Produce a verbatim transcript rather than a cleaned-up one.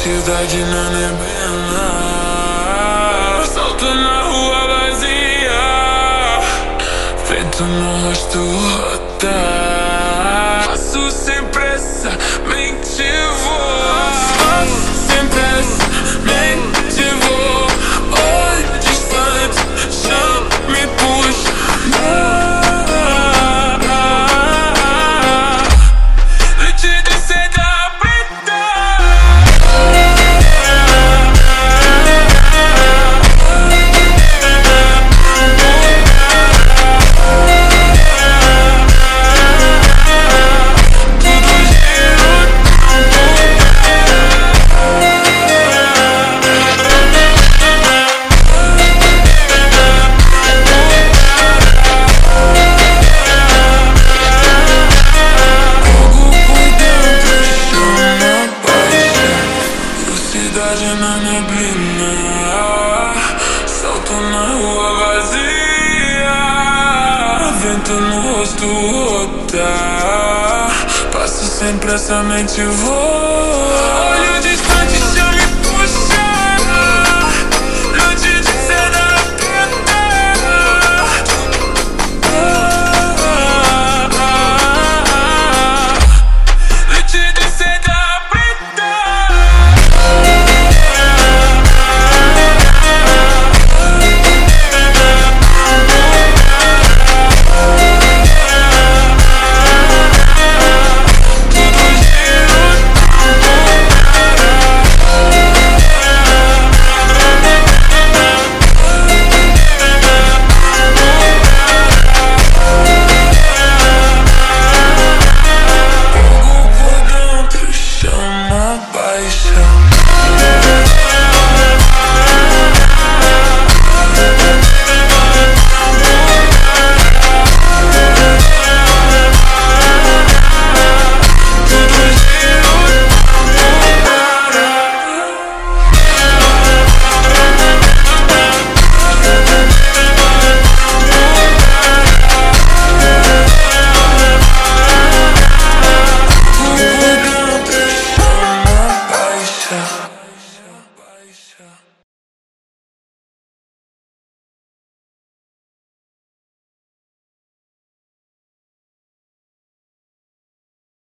Velocidade na neblina, salto na rua vazia, vento no rosto rota, passo sem pressa, mente voa. Passo sem pressa, mente voa. Olho distante, chão me puxa. Noite de seda preta. Na neblina, salto na rua vazia, vento no rosto rota, passo sem pressa, mente voa.